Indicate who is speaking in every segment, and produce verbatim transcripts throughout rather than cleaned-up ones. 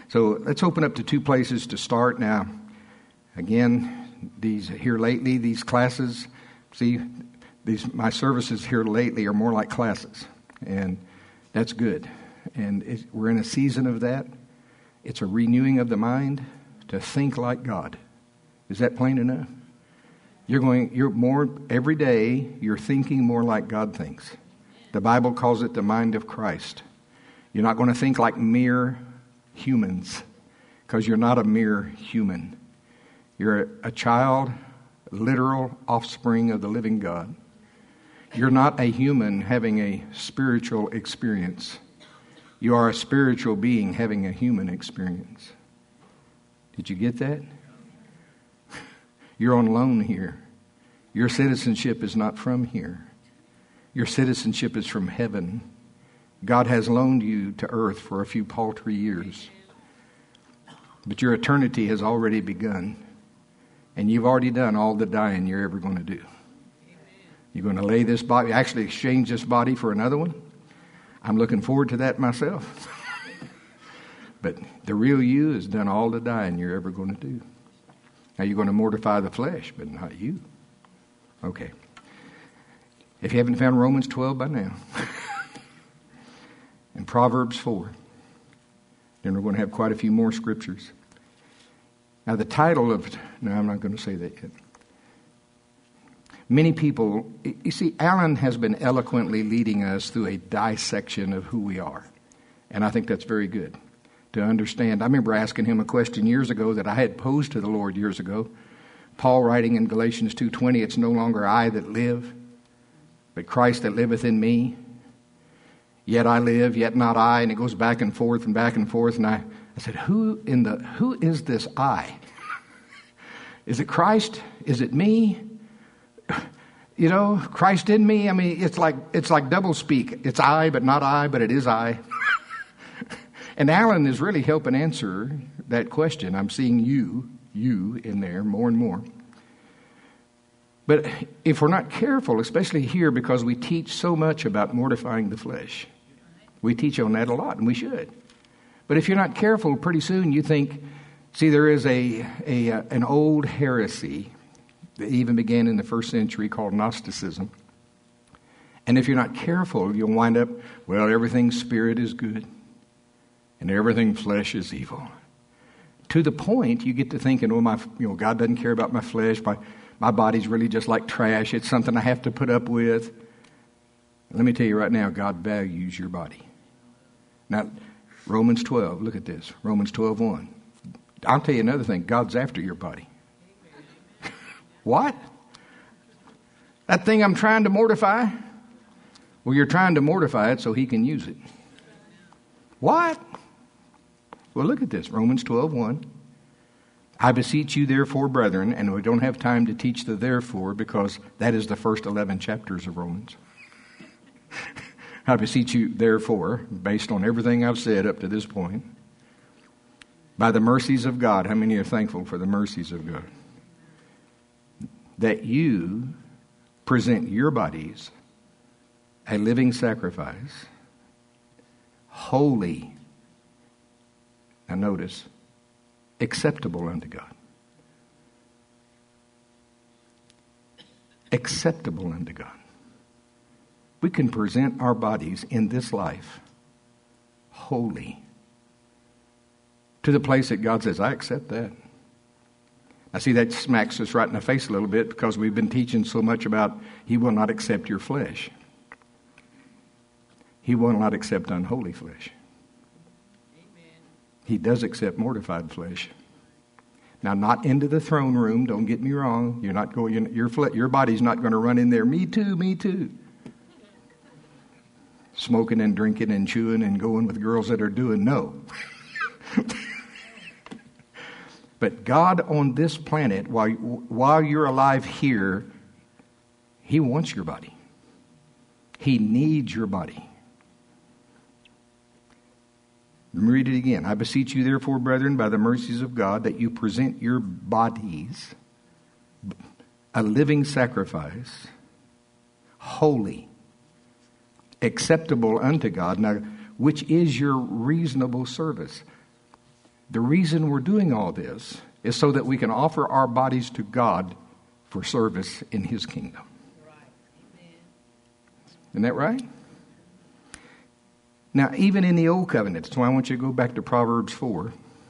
Speaker 1: So let's open up to two places to start now. Again, these here lately, these classes, see, these my services here lately are more like classes, and that's good. And it, we're in a season of that. It's a renewing of the mind to think like God. Is that plain enough? You're going, you're more, every day, you're thinking more like God thinks. The Bible calls it the mind of Christ. You're not going to think like mere humans, because you're not a mere human. You're a, a child, literal offspring of the living God. You're not a human having a spiritual experience. You are a spiritual being having a human experience. Did you get that? You're on loan here. Your citizenship is not from here. Your citizenship is from heaven. God has loaned you to earth for a few paltry years. But your eternity has already begun. And you've already done all the dying you're ever going to do. You're going to lay this body, actually exchange this body for another one. I'm looking forward to that myself. But the real you has done all the dying you're ever going to do. Now you're going to mortify the flesh, but not you. Okay. If you haven't found Romans twelve by now, and Proverbs four, then we're going to have quite a few more scriptures. Now the title of, no, I'm not going to say that yet. Many people, you see, Alan has been eloquently leading us through a dissection of who we are. And I think that's very good to understand. I remember asking him a question years ago that I had posed to the Lord years ago. Paul writing in Galatians two twenty, it's no longer I that live, but Christ that liveth in me. Yet I live, yet not I. And it goes back and forth and back and forth. And I, I said, who in the who is this I? Is it Christ? Is it me? You know, Christ in me. I mean, it's like it's like double speak. It's I, but not I, but it is I. And Alan is really helping answer that question. I'm seeing you, you in there more and more. But if we're not careful, especially here, because we teach so much about mortifying the flesh, we teach on that a lot, and we should. But if you're not careful, pretty soon you think, see, there is a, a uh, an old heresy that even began in the first century called Gnosticism. And if you're not careful, you'll wind up, well, everything spirit is good and everything flesh is evil. To the point you get to thinking, oh, my, you know, God doesn't care about my flesh. My, my body's really just like trash. It's something I have to put up with. Let me tell you right now, God values your body. Now, Romans twelve, look at this. Romans twelve one. I'll tell you another thing. God's after your body. What? That thing I'm trying to mortify? Well, you're trying to mortify it so he can use it. What? Well, look at this. Romans twelve one. I beseech you, therefore, brethren, and we don't have time to teach the therefore because that is the first eleven chapters of Romans. I beseech you, therefore, based on everything I've said up to this point, by the mercies of God. How many are thankful for the mercies of God? That you present your bodies a living sacrifice, holy, now notice, acceptable unto God. Acceptable unto God. We can present our bodies in this life holy to the place that God says, I accept that. I see that smacks us right in the face a little bit because we've been teaching so much about he will not accept your flesh. He will not accept unholy flesh. Amen. He does accept mortified flesh. Now, not into the throne room. Don't get me wrong. You're not going. Your your body's not going to run in there. Me too. Me too. Smoking and drinking and chewing and going with girls that are doing no. But God on this planet, while, while you're alive here, he wants your body. He needs your body. Let me read it again. I beseech you, therefore, brethren, by the mercies of God, that you present your bodies a living sacrifice, holy, acceptable unto God, now, which is your reasonable service. The reason we're doing all this is so that we can offer our bodies to God for service in His kingdom. Isn't that right? Now, even in the Old Covenant, that's why I want you to go back to Proverbs four.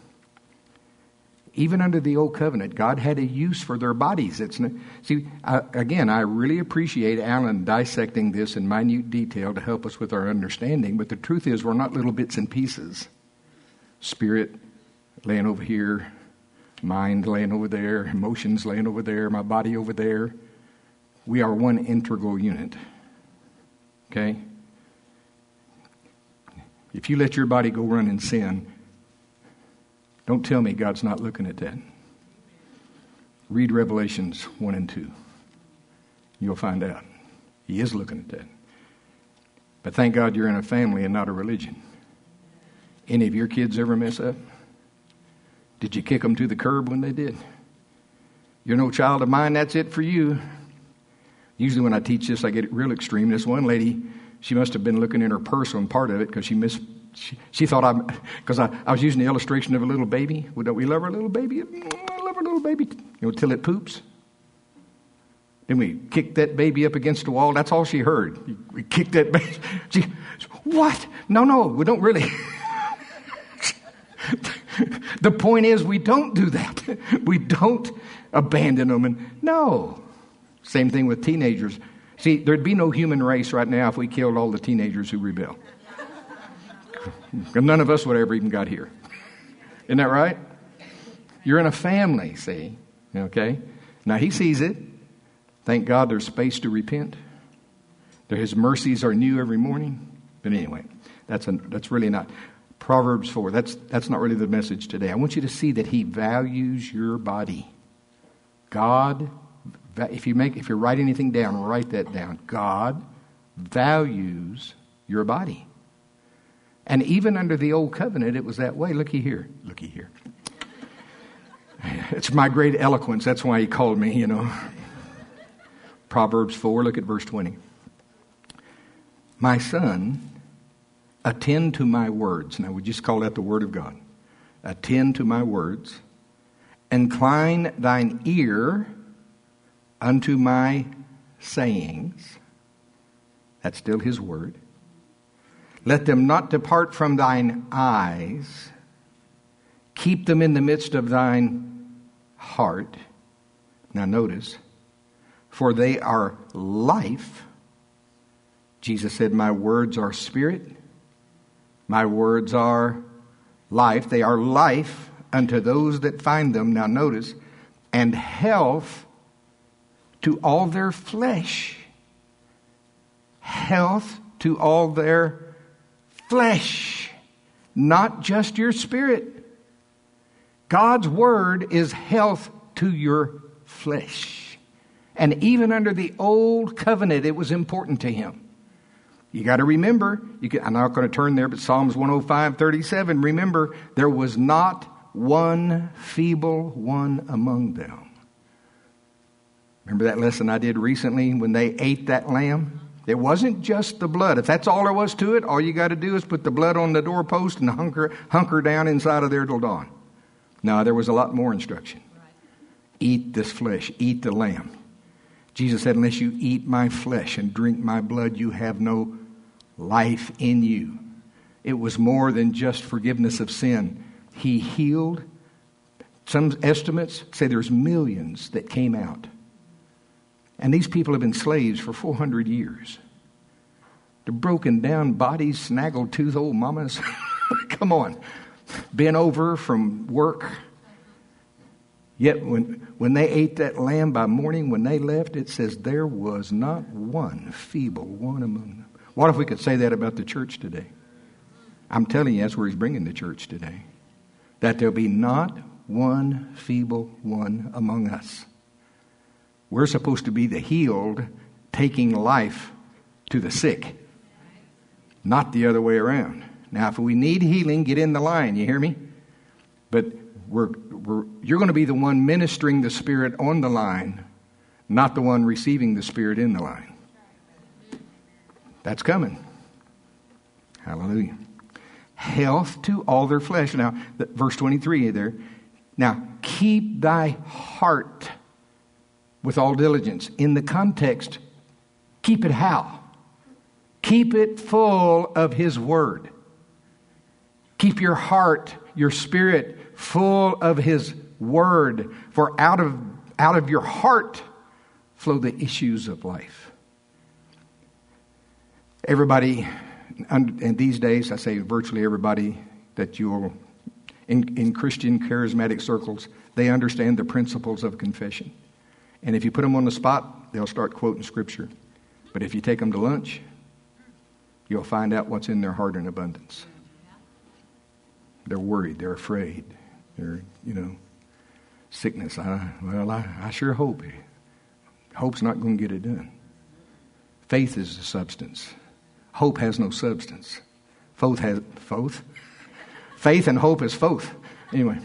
Speaker 1: Even under the Old Covenant, God had a use for their bodies. It's not, see, I, again, I really appreciate Alan dissecting this in minute detail to help us with our understanding, but the truth is we're not little bits and pieces. Spirit laying over here, mind laying over there, emotions laying over there, my body over there. We are one integral unit. Okay? If you let your body go run in sin, don't tell me God's not looking at that. Read Revelations one and two. You'll find out. He is looking at that. But thank God you're in a family and not a religion. Any of your kids ever mess up? Did you kick them to the curb when they did? You're no child of mine, that's it for you. Usually when I teach this, I get it real extreme. This one lady, she must have been looking in her purse on part of it because she missed. She, she thought I, because I, I was using the illustration of a little baby. Well, don't we love our little baby? I love our little baby, you know, till it poops. Then we kick that baby up against the wall. That's all she heard. We kicked that baby. She, what? No, no, we don't really. The point is, we don't do that. We don't abandon them. And no. Same thing with teenagers. See, there'd be no human race right now if we killed all the teenagers who rebel. None of us would ever even got here. Isn't that right? You're in a family, see? Okay? Now, He sees it. Thank God there's space to repent. His mercies are new every morning. But anyway, that's a, that's really not... Proverbs four, that's, that's not really the message today. I want you to see that He values your body. God, if you make, if you write anything down, write that down. God values your body. And even under the Old Covenant, it was that way. Looky here. Looky here. It's my great eloquence. That's why He called me, you know. Proverbs four, look at verse twenty. My son, attend to my words. Now, we just call that the Word of God. Attend to my words. Incline thine ear unto my sayings. That's still His word. Let them not depart from thine eyes. Keep them in the midst of thine heart. Now notice, for they are life. Jesus said, my words are spirit. My words are life. They are life unto those that find them. Now notice, and health to all their flesh. Health to all their flesh. Not just your spirit. God's word is health to your flesh. And even under the old covenant, it was important to Him. You got to remember, you can, I'm not going to turn there, but Psalms one oh five, thirty-seven, remember, there was not one feeble one among them. Remember that lesson I did recently when they ate that lamb? It wasn't just the blood. If that's all there was to it, all you got to do is put the blood on the doorpost and hunker, hunker down inside of there till dawn. No, there was a lot more instruction. Eat this flesh, eat the lamb. Jesus said, unless you eat my flesh and drink my blood, you have no life in you. It was more than just forgiveness of sin. He healed. Some estimates say there's millions that came out. And these people have been slaves for four hundred years. They're broken down bodies, snaggled tooth old mamas. Come on. Bent over from work. Yet when, when they ate that lamb by morning, when they left, it says there was not one feeble one among them. What if we could say that about the church today? I'm telling you, that's where He's bringing the church today. That there'll be not one feeble one among us. We're supposed to be the healed, taking life to the sick. Not the other way around. Now, if we need healing, get in the line. You hear me? But we're, we're, you're going to be the one ministering the Spirit on the line, not the one receiving the Spirit in the line. That's coming. Hallelujah. health to all their flesh. Now, the, verse twenty-three there. Now, keep thy heart with all diligence. In the context, keep it how? Keep it full of His Word. Keep your heart, your spirit full of His Word. For out of, out of your heart flow the issues of life. Everybody, and these days, I say virtually everybody that you'll, in, in Christian charismatic circles, they understand the principles of confession. And if you put them on the spot, they'll start quoting Scripture. But if you take them to lunch, you'll find out what's in their heart in abundance. They're worried. They're afraid. They're, you know, sickness. I, well, I, I sure hope. Hope's not going to get it done. Faith is the substance. Hope has no substance. Faith has faith. Faith and hope is faith. Anyway,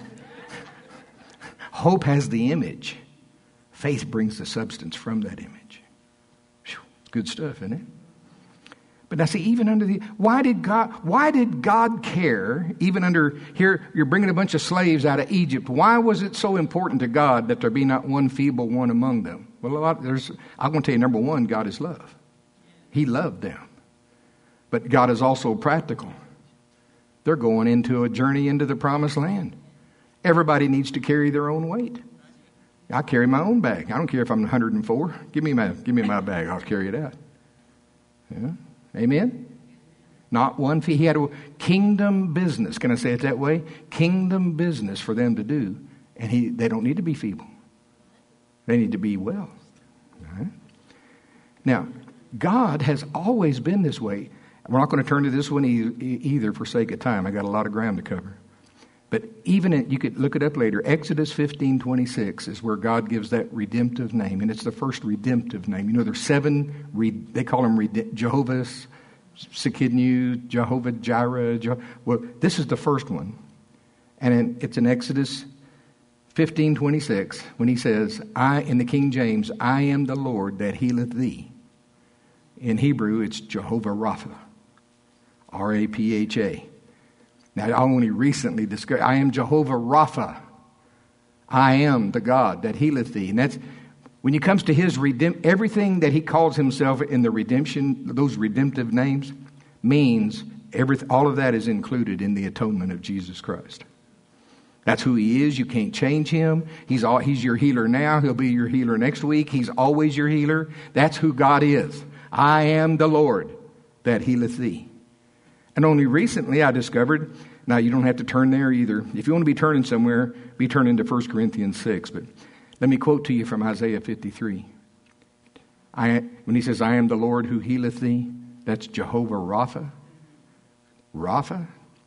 Speaker 1: hope has the image. Faith brings the substance from that image. Whew, good stuff, isn't it? But now see, even under the, why did God, why did God care, even under, here, you're bringing a bunch of slaves out of Egypt. Why was it so important to God that there be not one feeble one among them? Well, a lot, there's, I'm going to tell you, number one, God is love. He loved them. But God is also practical. They're going into a journey into the promised land. Everybody needs to carry their own weight. I carry my own bag. I don't care if I'm one hundred four. Give me my, give me my bag. I'll carry it out. Yeah. Amen? Not one fee. He had a kingdom business. Can I say it that way? Kingdom business for them to do. And he, they don't need to be feeble. They need to be well. All right? Now, God has always been this way. We're not going to turn to this one either for sake of time. I got a lot of ground to cover. But even in, you could look it up later. Exodus fifteen twenty-six is where God gives that redemptive name, and it's the first redemptive name. You know, there's seven. They call them Rede- Jehovah Tsidkenu, Jehovah Jireh. Je- well, this is the first one, and in, it's in Exodus fifteen twenty-six when He says, "I," in the King James, "I am the Lord that healeth thee." In Hebrew, it's Jehovah Rapha, R A P H A. Now, I only recently discovered, I am Jehovah Rapha. I am the God that healeth thee. And that's, when it comes to His redemp, everything that He calls Himself in the redemption, those redemptive names, means every, all of that is included in the atonement of Jesus Christ. That's who He is. You can't change Him. He's all, He's your healer now. He'll be your healer next week. He's always your healer. That's who God is. I am the Lord that healeth thee. And only recently I discovered, now you don't have to turn there either. If you want to be turning somewhere, be turning to First Corinthians six. But let me quote to you from Isaiah fifty-three. I, when He says, "I am the Lord who healeth thee," that's Jehovah Rapha. Rapha.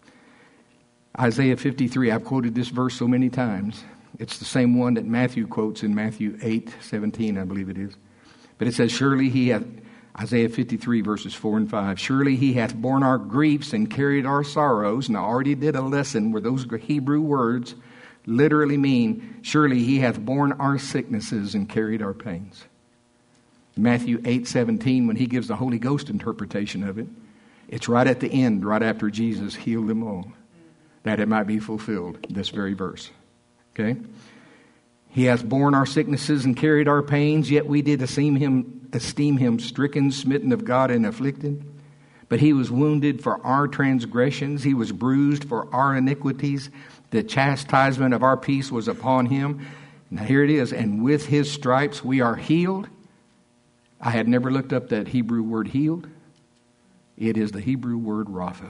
Speaker 1: Isaiah fifty-three, I've quoted this verse so many times. It's the same one that Matthew quotes in Matthew eight seventeen, I believe it is. But it says, "Surely He hath," Isaiah fifty-three, verses four and five. "Surely He hath borne our griefs and carried our sorrows." And I already did a lesson where those Hebrew words literally mean, surely He hath borne our sicknesses and carried our pains. Matthew eight seventeen, when He gives the Holy Ghost interpretation of it, it's right at the end, right after Jesus healed them all, that it might be fulfilled, this very verse. Okay? "He hath borne our sicknesses and carried our pains, yet we did esteem him, esteem him stricken, smitten of God, and afflicted. But He was wounded for our transgressions. He was bruised for our iniquities. The chastisement of our peace was upon Him." Now here it is. "And with His stripes we are healed." I had never looked up that Hebrew word healed. It is the Hebrew word Rapha.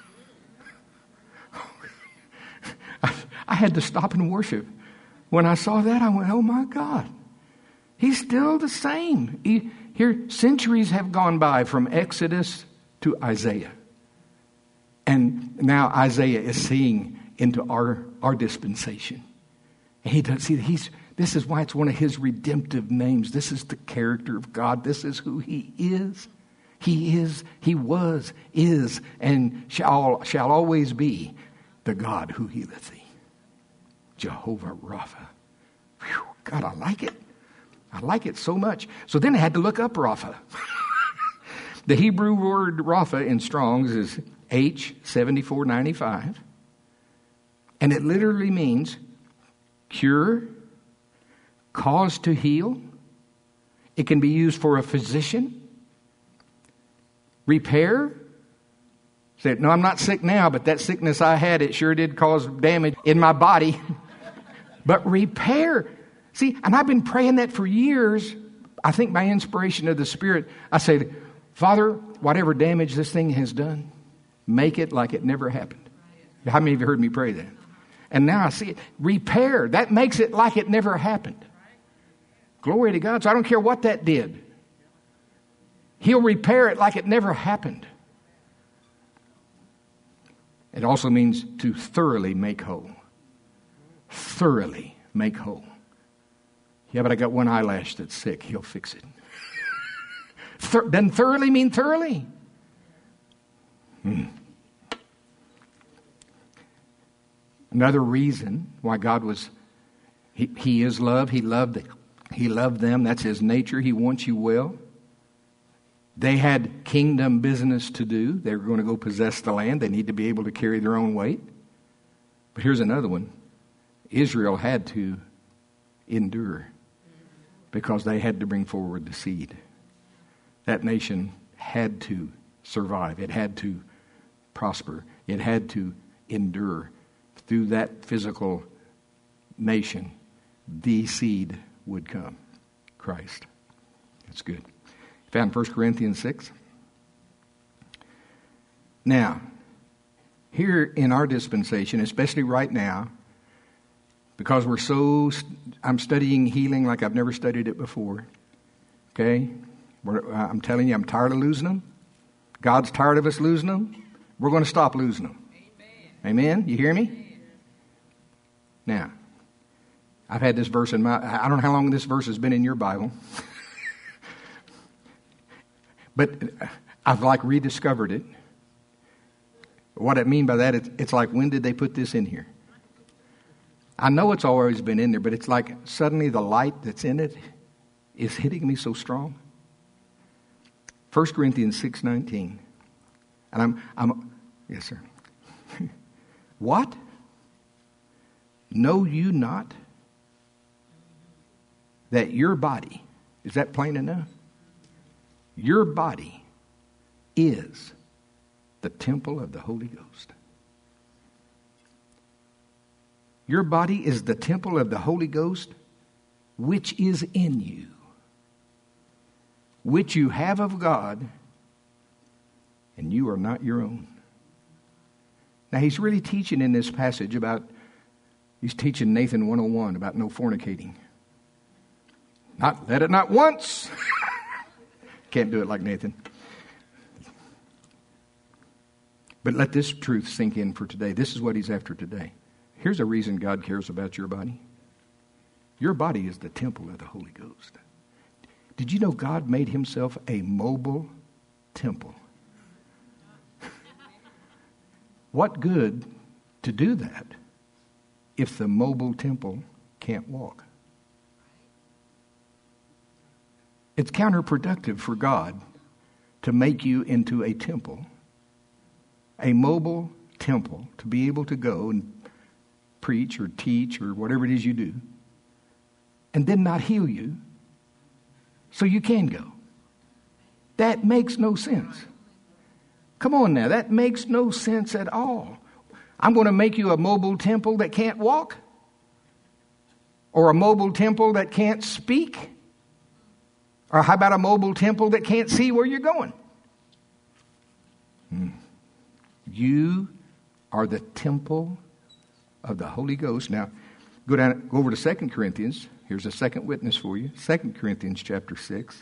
Speaker 1: I, I had to stop and worship. When I saw that, I went, oh my God. He's still the same. He, here, centuries have gone by from Exodus to Isaiah. And now Isaiah is seeing into our, our dispensation. And he does see, he's, this is why it's one of His redemptive names. This is the character of God. This is who He is. He is, He was, is, and shall, shall always be the God who healeth thee. Jehovah Rapha. Whew, God, I like it. I like it so much. So then I had to look up Rapha. The Hebrew word Rapha in Strong's is H seventy-four ninety-five. And it literally means cure, cause to heal. It can be used for a physician. Repair. Said, no, I'm not sick now, but that sickness I had, it sure did cause damage in my body. But repair. See, and I've been praying that for years. I think by inspiration of the Spirit, I say, Father, whatever damage this thing has done, make it like it never happened. How many of you heard me pray that? And now I see it. Repair. That makes it like it never happened. Glory to God. So I don't care what that did. He'll repair it like it never happened. It also means to thoroughly make whole. Thoroughly make whole. Yeah, but I got one eyelash that's sick. He'll fix it. Thor- doesn't thoroughly mean thoroughly? Hmm. Another reason why God was, he, he is love. He loved, he loved them. That's His nature. He wants you well. They had kingdom business to do. They were going to go possess the land. They need to be able to carry their own weight. But here's another one. Israel had to endure because they had to bring forward the seed. That nation had to survive. It had to prosper. It had to endure. Through that physical nation, the seed would come. Christ. That's good. Found First Corinthians six. Now, here in our dispensation, especially right now, because we're so, I'm studying healing like I've never studied it before. Okay? We're, uh, I'm telling you, I'm tired of losing them. God's tired of us losing them. We're going to stop losing them. Amen? Amen? You hear me? Now, I've had this verse in my, I don't know how long this verse has been in your Bible. But I've like rediscovered it. What I mean by that, it's, it's like, when did they put this in here? I know it's always been in there, but it's like suddenly the light that's in it is hitting me so strong. First Corinthians six nineteen. And I'm, I'm, yes, sir. What? Know you not that your body, is that plain enough? Your body is the temple of the Holy Ghost. Your body is the temple of the Holy Ghost, which is in you, which you have of God, and you are not your own. Now, he's really teaching in this passage about, he's teaching Nathan one oh one about no fornicating. Not, let it not once. Can't do it like Nathan. But let this truth sink in for today. This is what he's after today. Here's a reason God cares about your body. Your body is the temple of the Holy Ghost. Did you know God made himself a mobile temple? What good to do that if the mobile temple can't walk? It's counterproductive for God to make you into a temple, a mobile temple, to be able to go and preach or teach or whatever it is you do, and then not heal you so you can go. That makes no sense. Come on now, that makes no sense at all. I'm going to make you a mobile temple that can't walk? Or a mobile temple that can't speak? Or how about a mobile temple that can't see where you're going? Hmm. You are the temple of the Holy Ghost. Now, go down, go over to Second Corinthians. Here's a second witness for you. Second Corinthians chapter six.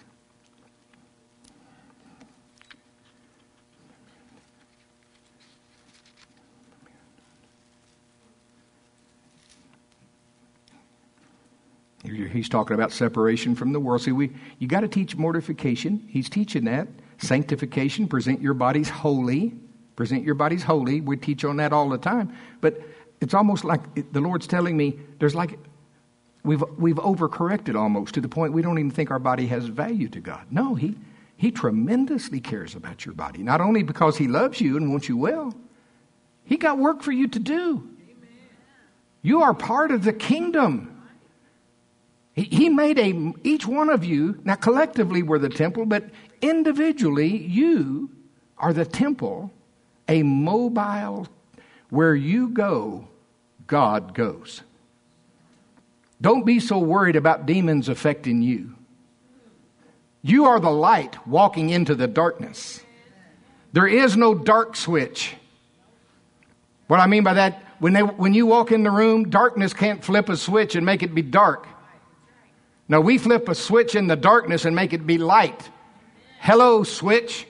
Speaker 1: He's talking about separation from the world. See, we you got to teach mortification. He's teaching that. Sanctification, present your bodies holy. Present your bodies holy. We teach on that all the time. But it's almost like it, the Lord's telling me there's like we've we've overcorrected almost to the point we don't even think our body has value to God. No, he He tremendously cares about your body. Not only because he loves you and wants you well, he got work for you to do. You are part of the kingdom. He, he made a, each one of you, now collectively we're the temple, but individually you are the temple, a mobile, where you go, God goes. Don't be so worried about demons affecting you. You are the light walking into the darkness. There is no dark switch. What I mean by that, when they, when you walk in the room, darkness can't flip a switch and make it be dark. No, we flip a switch in the darkness and make it be light. Hello, switch.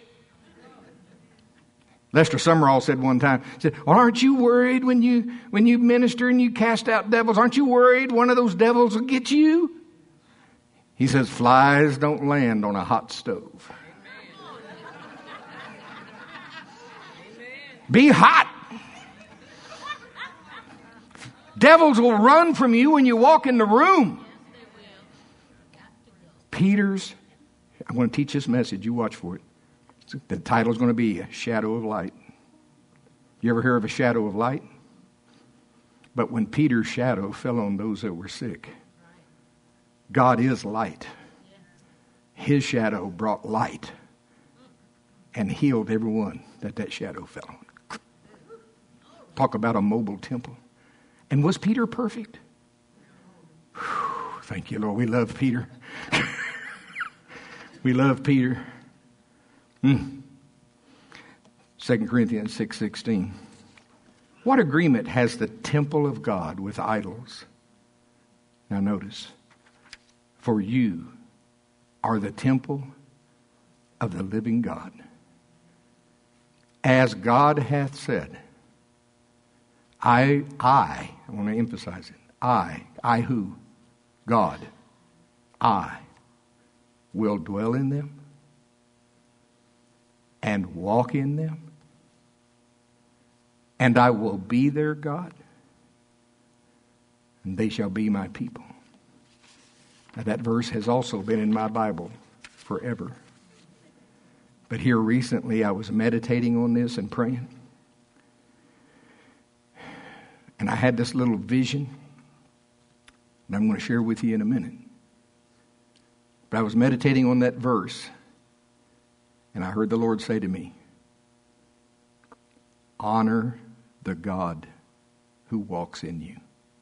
Speaker 1: Lester Summerall said one time, said, well, aren't you worried when you when you minister and you cast out devils? Aren't you worried one of those devils will get you? He says, flies don't land on a hot stove. Amen. Be hot. Devils will run from you when you walk in the room. Peter's, I'm going to teach this message. You watch for it. The title is going to be A Shadow of Light. You ever hear of a shadow of light? But when Peter's shadow fell on those that were sick, God is light. His shadow brought light and healed everyone that that shadow fell on. Talk about a mobile temple. And was Peter perfect? Whew, thank you, Lord. We love Peter. We love Peter. Hmm. Second Corinthians six sixteen. What agreement has the temple of God with idols? Now notice. For you are the temple of the living God. As God hath said, I, I, I want to emphasize it. I, I who? God. I will dwell in them and walk in them, and I will be their God, and they shall be my people. Now that verse has also been in my Bible forever. But here recently I was meditating on this and praying. And I had this little vision that I'm going to share with you in a minute. But I was meditating on that verse, and I heard the Lord say to me, honor the God who walks in you.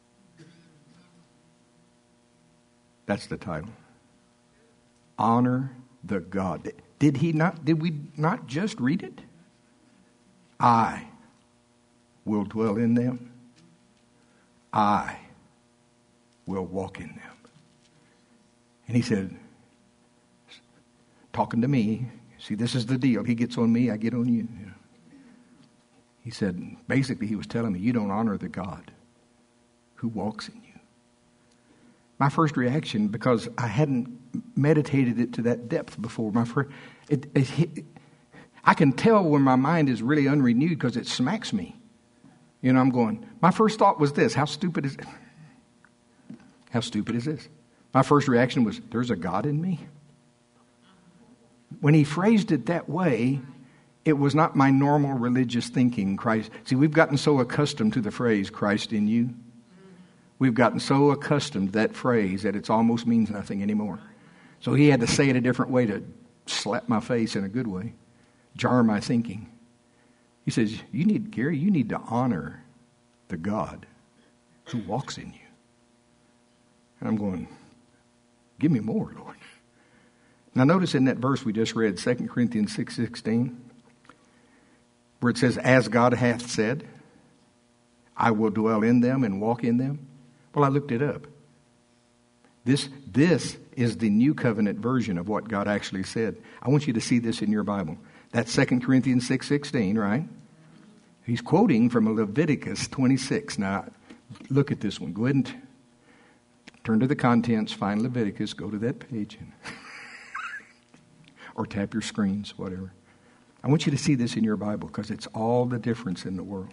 Speaker 1: That's the title. Honor the God. Did he not, did we not just read it? I will dwell in them. I will walk in them. And he said, talking to me, see, this is the deal. He gets on me, I get on you. you know. He said, basically he was telling me, you don't honor the God who walks in you. My first reaction, because I hadn't meditated it to that depth before, my first, it, it, it, I can tell when my mind is really unrenewed because it smacks me. You know, I'm going, my first thought was this, how stupid is it? How stupid is this? My first reaction was, there's a God in me? When he phrased it that way, it was not my normal religious thinking, Christ. See, we've gotten so accustomed to the phrase, Christ in you. We've gotten so accustomed to that phrase that it almost means nothing anymore. So he had to say it a different way to slap my face in a good way, jar my thinking. He says, you need, Gary, you need to honor the God who walks in you. And I'm going, give me more, Lord. Now notice in that verse we just read, Second Corinthians six sixteen, where it says, as God hath said, I will dwell in them and walk in them. Well, I looked it up. This, this is the New Covenant version of what God actually said. I want you to see this in your Bible. That's Second Corinthians six sixteen, right? He's quoting from Leviticus twenty-six. Now, look at this one. Go ahead and turn to the contents, find Leviticus, go to that page, and or tap your screens, whatever. I want you to see this in your Bible because it's all the difference in the world.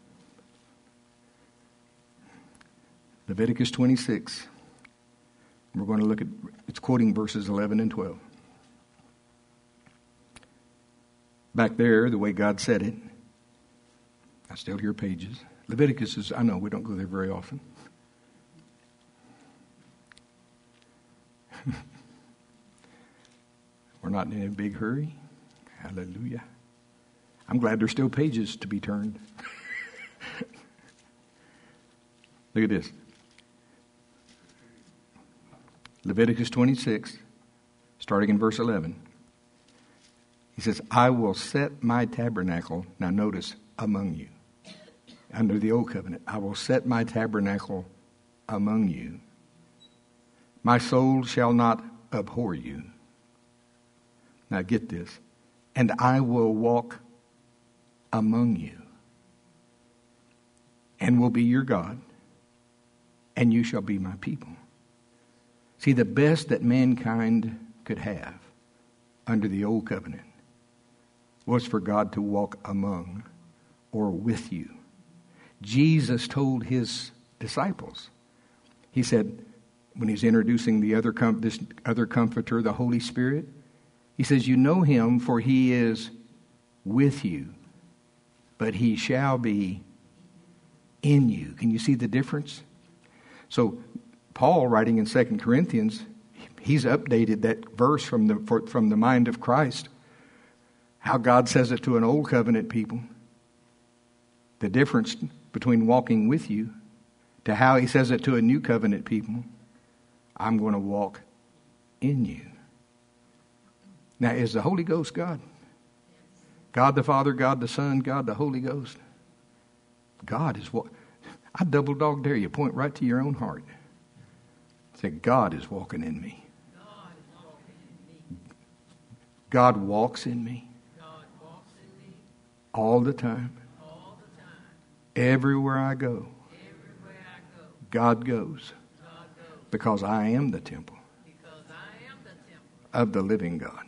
Speaker 1: Leviticus twenty-six. We're going to look at, it's quoting verses eleven and twelve. Back there, the way God said it, I still hear pages. Leviticus is, I know, we don't go there very often. We're not in a big hurry. Hallelujah. I'm glad there's still pages to be turned. Look at this. Leviticus twenty-six, starting in verse eleven. He says, I will set my tabernacle, now notice, among you. Under the old covenant, I will set my tabernacle among you. My soul shall not abhor you. Now get this. And I will walk among you, and will be your God, and you shall be my people. See, the best that mankind could have under the old covenant was for God to walk among or with you. Jesus told his disciples, he said, when he's introducing the other com- this other comforter, the Holy Spirit, he says, you know him, for he is with you, but he shall be in you. Can you see the difference? So Paul, writing in Second Corinthians, he's updated that verse from the for, from the mind of Christ. How God says it to an old covenant people. The difference between walking with you to how he says it to a new covenant people. I'm going to walk in you. Now, is the Holy Ghost God? God the Father, God the Son, God the Holy Ghost. God is what? I double dog dare you. Point right to your own heart. Say, God is walking in me. God walks in me. All the time. Everywhere I go. God goes. Because I am the temple of the living God.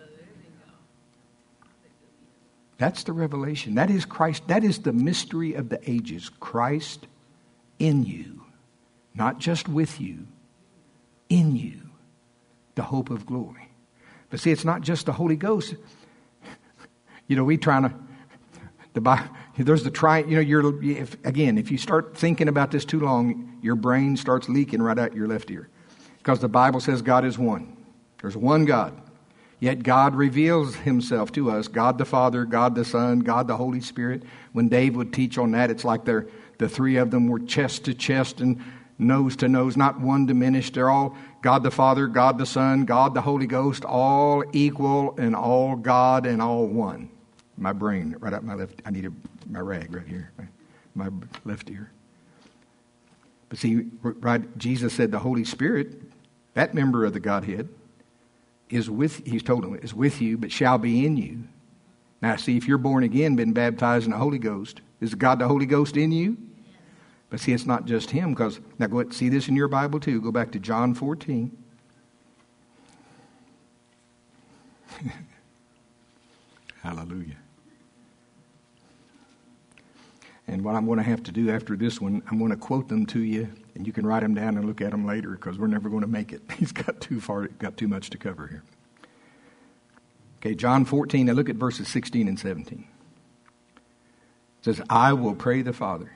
Speaker 1: That's the revelation. That is Christ. That is the mystery of the ages. Christ in you. Not just with you. In you. The hope of glory. But see, it's not just the Holy Ghost. You know, we trying to, the Bible, there's the try, you know, you're, if, again, if you start thinking about this too long, your brain starts leaking right out your left ear. Because the Bible says God is one. There's one God. Yet God reveals himself to us, God the Father, God the Son, God the Holy Spirit. When Dave would teach on that, it's like they're, the three of them were chest to chest and nose to nose, not one diminished. They're all God the Father, God the Son, God the Holy Ghost, all equal and all God and all one. My brain, right out my left, I need a, my rag right here, my left ear. But see, right, Jesus said the Holy Spirit, that member of the Godhead, is with, he's told him, is with you, but shall be in you. Now, see, if you're born again, been baptized in the Holy Ghost, is God the Holy Ghost in you? But see, it's not just him, because, now go see this in your Bible too. Go back to John fourteen. Hallelujah. And what I'm going to have to do after this one, I'm going to quote them to you, and you can write them down and look at them later, because we're never going to make it. He's got too far, got too much to cover here. Okay, John fourteen, now look at verses sixteen and seventeen. It says, I will pray the Father,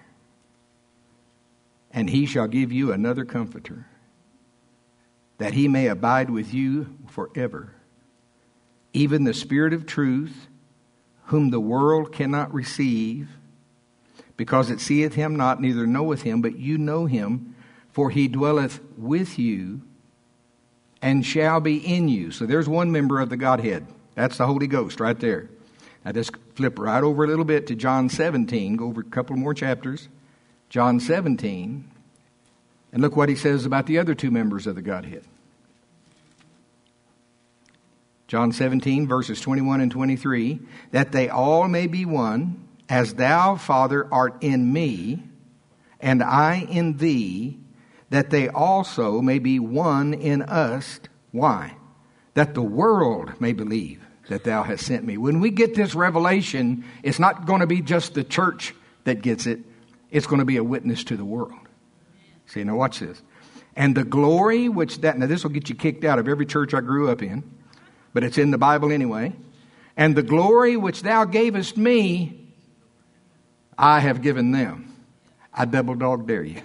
Speaker 1: and he shall give you another comforter, that he may abide with you forever, even the Spirit of truth, whom the world cannot receive, because it seeth him not, neither knoweth him, but you know him, for he dwelleth with you and shall be in you. So there's one member of the Godhead. That's the Holy Ghost right there. Now just flip right over a little bit to John seventeen. Go over a couple more chapters. John seventeen. And look what he says about the other two members of the Godhead. John seventeen, verses twenty-one and twenty-three. That they all may be one, as thou, Father, art in me, and I in thee, that they also may be one in us. Why? That the world may believe that thou hast sent me. When we get this revelation, it's not going to be just the church that gets it. It's going to be a witness to the world. See, now watch this. And the glory which that, now this will get you kicked out of every church I grew up in, but it's in the Bible anyway. And the glory which thou gavest me, I have given them. I double dog dare you.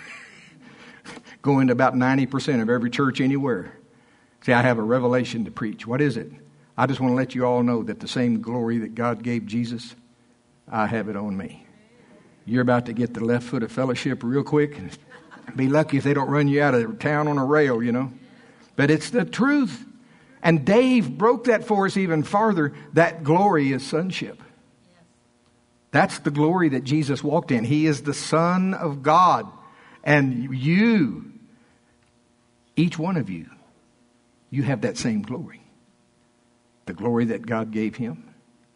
Speaker 1: Go into about ninety percent of every church anywhere. See, I have a revelation to preach. What is it? I just want to let you all know that the same glory that God gave Jesus, I have it on me. You're about to get the left foot of fellowship real quick. And be lucky if they don't run you out of town on a rail, you know. But it's the truth. And Dave broke that for us even farther. That glory is sonship. That's the glory that Jesus walked in. He is the Son of God. And you, each one of you, you have that same glory. The glory that God gave him.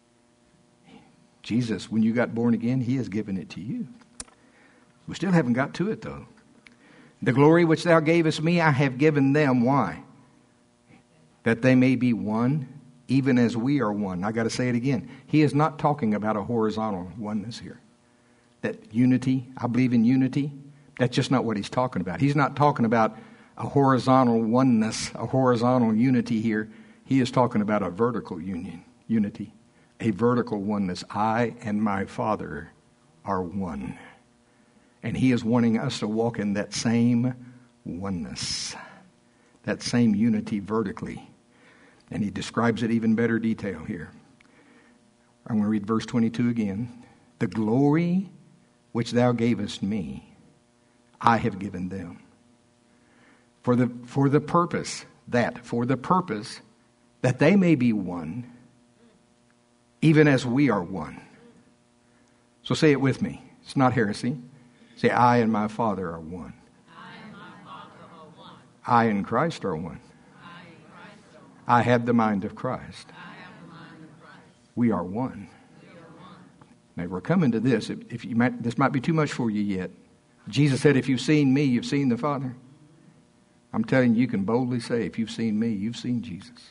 Speaker 1: Jesus, when you got born again, he has given it to you. We still haven't got to it, though. The glory which thou gavest me, I have given them. Why? That they may be one, even as we are one. I got to say it again. He is not talking about a horizontal oneness here. That unity, I believe in unity. That's just not what he's talking about. He's not talking about a horizontal oneness, a horizontal unity here. He is talking about a vertical union, unity, a vertical oneness. I and my Father are one. And he is wanting us to walk in that same oneness, that same unity vertically. And he describes it even better detail here. I'm going to read verse twenty-two again. The glory which thou gavest me, I have given them. For the, for the purpose, that, for the purpose that they may be one, even as we are one. So say it with me. It's not heresy. Say, I and my Father are one.
Speaker 2: I and my Father are one.
Speaker 1: I and Christ are one.
Speaker 2: I and Christ are one.
Speaker 1: I have the mind of Christ.
Speaker 2: I have the mind of Christ.
Speaker 1: We are one.
Speaker 2: We are one.
Speaker 1: Now we're coming to this. If, if you might, this might be too much for you yet. Jesus said, if you've seen me, you've seen the Father. I'm telling you, you can boldly say, if you've seen me, you've seen Jesus.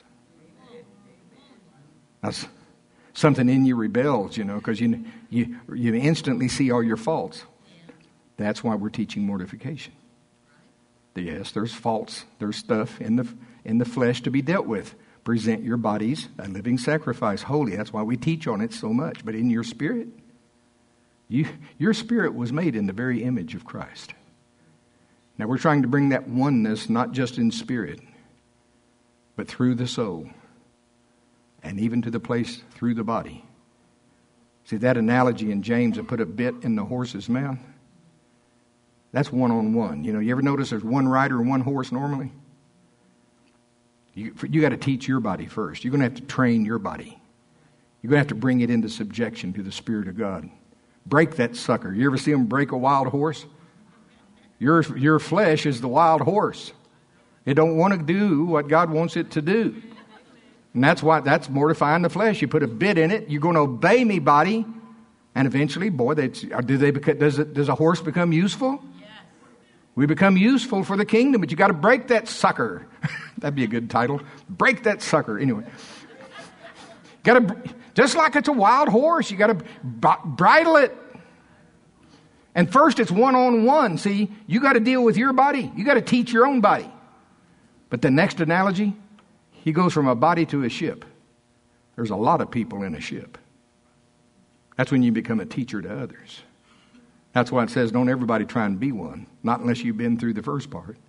Speaker 1: That's something in you rebels, you know, because you, you, you instantly see all your faults. That's why we're teaching mortification. Yes, there's faults. There's stuff in the in the flesh to be dealt with. Present your bodies a living sacrifice, holy. That's why we teach on it so much. But in your spirit, you your spirit was made in the very image of Christ. Now we're trying to bring that oneness not just in spirit, but through the soul, and even to the place through the body. See that analogy in James of put a bit in the horse's mouth? That's one-on-one. You know, you ever notice there's one rider and one horse normally? You, you got to teach your body first. You're going to have to train your body. You're going to have to bring it into subjection to the Spirit of God. Break that sucker. You ever see them break a wild horse? Your, your flesh is the wild horse. It don't want to do what God wants it to do. And that's why that's mortifying the flesh. You put a bit in it. You're going to obey me, body. And eventually, boy, they, do they, does, it, does a horse become useful? We become useful for the kingdom, but you got to break that sucker. That'd be a good title. Break that sucker. Anyway, got to just like it's a wild horse, you got to b- bridle it. And first, it's one on one. See, you got to deal with your body. You got to teach your own body. But the next analogy, he goes from a body to a ship. There's a lot of people in a ship. That's when you become a teacher to others. That's why it says don't everybody try and be one. Not unless you've been through the first part.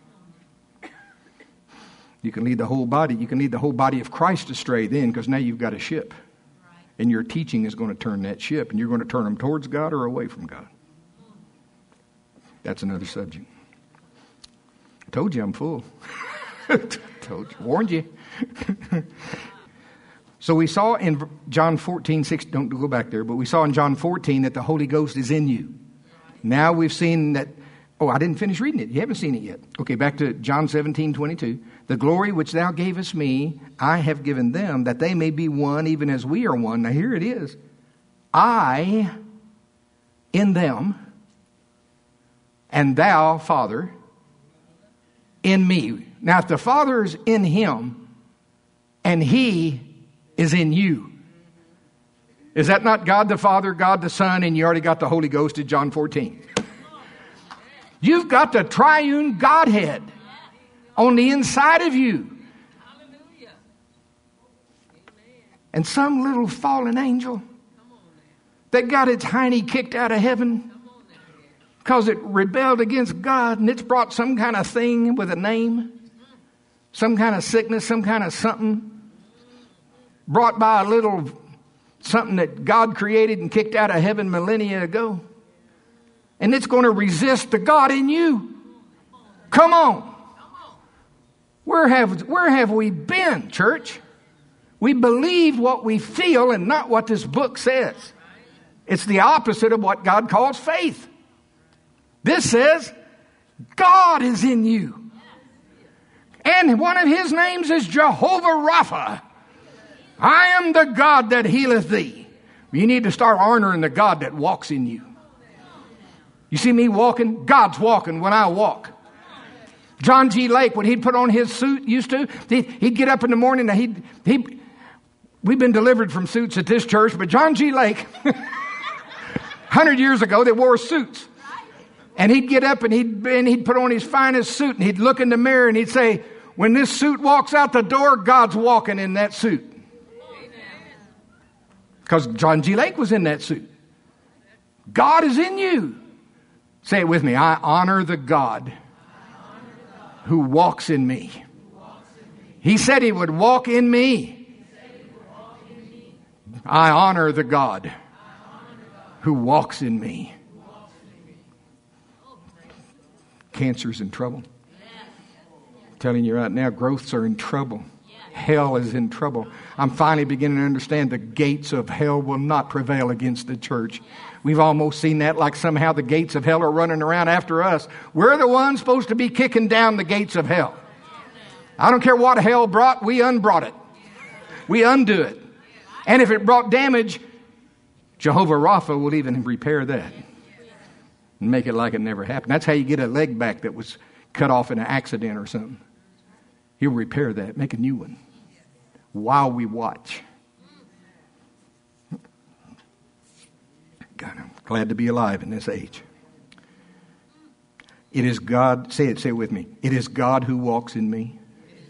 Speaker 1: You can lead the whole body. You can lead the whole body of Christ astray then, because now you've got a ship. And your teaching is going to turn that ship. And you're going to turn them towards God or away from God. That's another subject. I told you I'm full. Told you. Warned you. So we saw in John fourteen, six, don't go back there, but we saw in John fourteen that the Holy Ghost is in you. Now we've seen that, oh, I didn't finish reading it. You haven't seen it yet. Okay, back to John seventeen, twenty-two. The glory which thou gavest me, I have given them, that they may be one, even as we are one. Now here it is. I in them, and thou, Father, in me. Now if the Father is in him, and he is in you. Is that not God the Father, God the Son, and you already got the Holy Ghost in John fourteen? You've got the triune Godhead on the inside of you.
Speaker 2: Hallelujah.
Speaker 1: And some little fallen angel that got its hiney kicked out of heaven because it rebelled against God, and it's brought some kind of thing with a name, some kind of sickness, some kind of something brought by a little something that God created and kicked out of heaven millennia ago. And it's going to resist the God in you. Come on. Where have, where have we been, church? We believe what we feel and not what this book says. It's the opposite of what God calls faith. This says, God is in you. And one of his names is Jehovah Rapha. I am the God that healeth thee. You need to start honoring the God that walks in you. You see me walking? God's walking when I walk. John G. Lake, when he'd put on his suit, used to, he'd get up in the morning and he'd, he, we've been delivered from suits at this church, but John G. Lake, a hundred years ago, they wore suits. And he'd get up and he'd, and he'd put on his finest suit and he'd look in the mirror and he'd say, when this suit walks out the door, God's walking in that suit. Because John G. Lake was in that suit. God is in you. Say it with me. I honor the God who walks in me. He said he would walk in me. I honor the God who walks in me. Cancer's in trouble. I'm telling you right now, growths are in trouble. Hell is in trouble. I'm finally beginning to understand the gates of hell will not prevail against the church. We've almost seen that like somehow the gates of hell are running around after us. We're the ones supposed to be kicking down the gates of hell. I don't care what hell brought, we unbrought it. We undo it. And if it brought damage, Jehovah Rapha will even repair that and make it like it never happened. That's how you get a leg back that was cut off in an accident or something. He'll repair that, make a new one while we watch. God, I'm glad to be alive in this age. It is God, say it, say it with me. It is God who walks in me.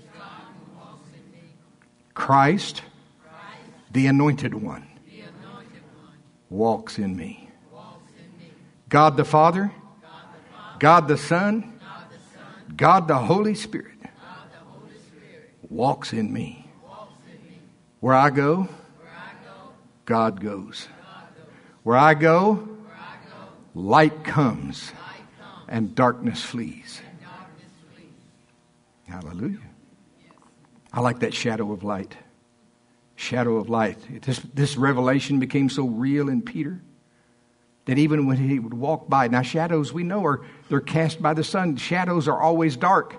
Speaker 1: Christ, the anointed one, walks in me. God the Father, God the Son, God the Holy Spirit walks in me. Where I go, God goes. Where I go, light comes and darkness flees. Hallelujah. I like that shadow of light. Shadow of light. This, this revelation became so real in Peter that even when he would walk by, now shadows we know are they're cast by the sun. Shadows are always dark.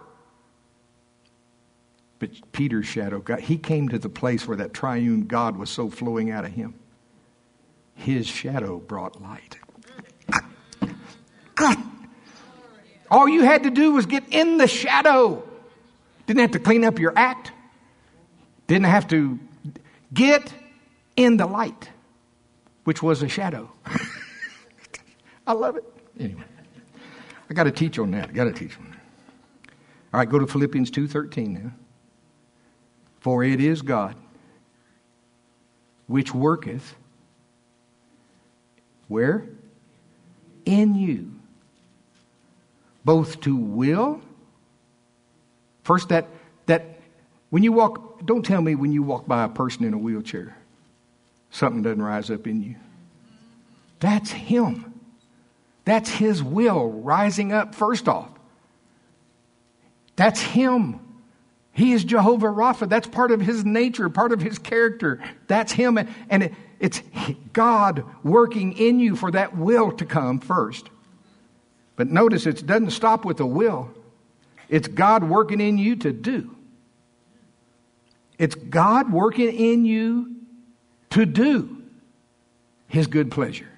Speaker 1: But Peter's shadow, God, he came to the place where that triune God was so flowing out of him. His shadow brought light. God. All you had to do was get in the shadow. Didn't have to clean up your act. Didn't have to get in the light, which was a shadow. I love it. Anyway, I got to teach on that. I got to teach on that. All right, go to Philippians two thirteen now. For it is God which worketh where? In you. Both to will. First that, that when you walk, don't tell me when you walk by a person in a wheelchair, something doesn't rise up in you. That's him. That's his will rising up first off. That's him. He is Jehovah Rapha. That's part of his nature, part of his character. That's him. And it, it's God working in you for that will to come first. But notice it doesn't stop with the will. It's God working in you to do. It's God working in you to do his good pleasure.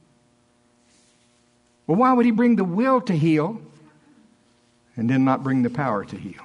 Speaker 1: Well, why would he bring the will to heal and then not bring the power to heal?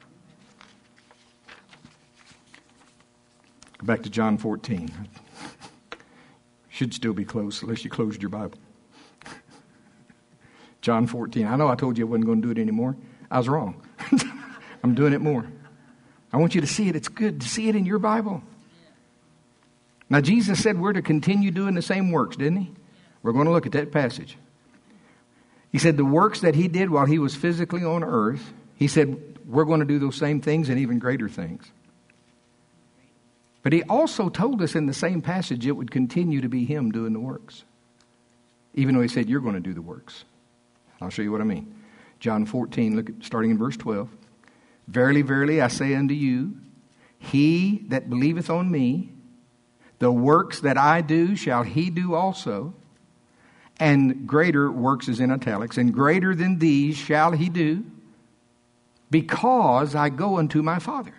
Speaker 1: Go back to John fourteen. Should still be closed unless you closed your Bible. John fourteen. I know I told you I wasn't going to do it anymore. I was wrong. I'm doing it more. I want you to see it. It's good to see it in your Bible. Now, Jesus said we're to continue doing the same works, didn't he? We're going to look at that passage. He said the works that he did while he was physically on earth, he said we're going to do those same things and even greater things. But he also told us in the same passage it would continue to be him doing the works. Even though he said you're going to do the works. I'll show you what I mean. John fourteen, look at, starting in verse twelve. Verily, verily, I say unto you, he that believeth on me, the works that I do shall he do also. And greater works is in italics. And greater than these shall he do, because I go unto my Father.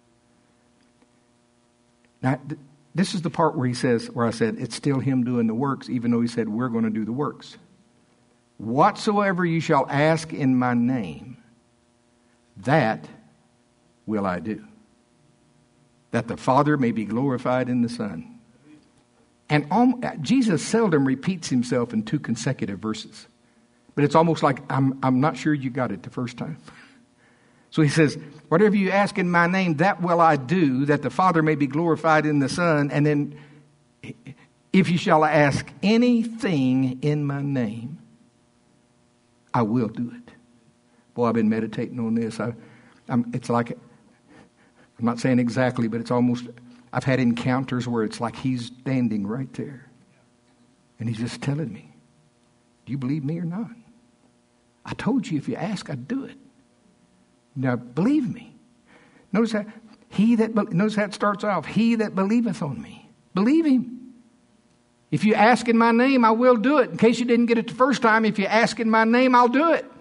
Speaker 1: Now, th- this is the part where he says, where I said, it's still him doing the works, even though he said, we're going to do the works. Whatsoever you shall ask in my name, that will I do, that the Father may be glorified in the Son. And um, Jesus seldom repeats himself in two consecutive verses. But it's almost like, I'm, I'm not sure you got it the first time. So he says, whatever you ask in my name, that will I do, that the Father may be glorified in the Son. And then, if you shall ask anything in my name, I will do it. Boy, I've been meditating on this. I, I'm, it's like, I'm not saying exactly, but it's almost, I've had encounters where it's like he's standing right there. And he's just telling me, do you believe me or not? I told you if you ask, I'd do it. Now, believe me. Notice how, he that, notice how it starts off. He that believeth on me. Believe him. If you ask in my name, I will do it. In case you didn't get it the first time, if you ask in my name, I'll do it.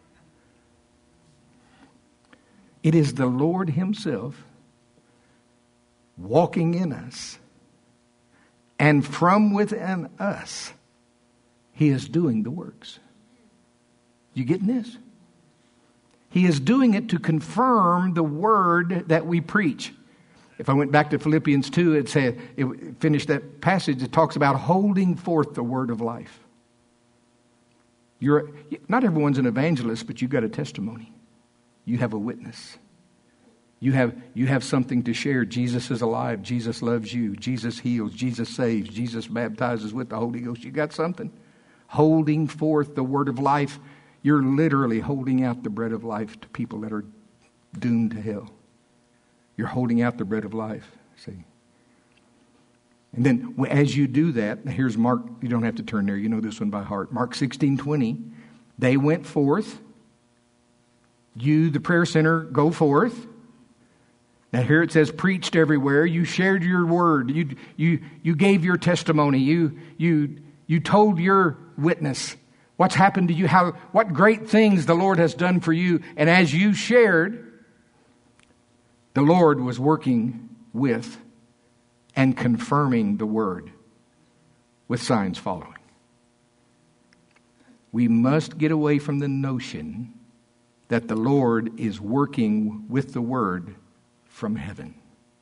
Speaker 1: It is the Lord himself walking in us. And from within us, he is doing the works. You getting this? He is doing it to confirm the word that we preach. If I went back to Philippians two, it said, it finished that passage. It talks about holding forth the word of life. You're not everyone's an evangelist, but you've got a testimony. You have a witness. You have you have something to share. Jesus is alive. Jesus loves you. Jesus heals. Jesus saves. Jesus baptizes with the Holy Ghost. You got something. Holding forth the word of life. You're literally holding out the bread of life to people that are doomed to hell. You're holding out the bread of life. See? And then as you do that, here's Mark. You don't have to turn there. You know this one by heart. Mark sixteen twenty. They went forth. You, the prayer center, go forth. Now here it says, preached everywhere. You shared your word. You you you gave your testimony. You you you told your witness. What's happened to you? How what great things the Lord has done for you. And as you shared, the Lord was working with and confirming the word with signs following. We must get away from the notion that the Lord is working with the word from heaven.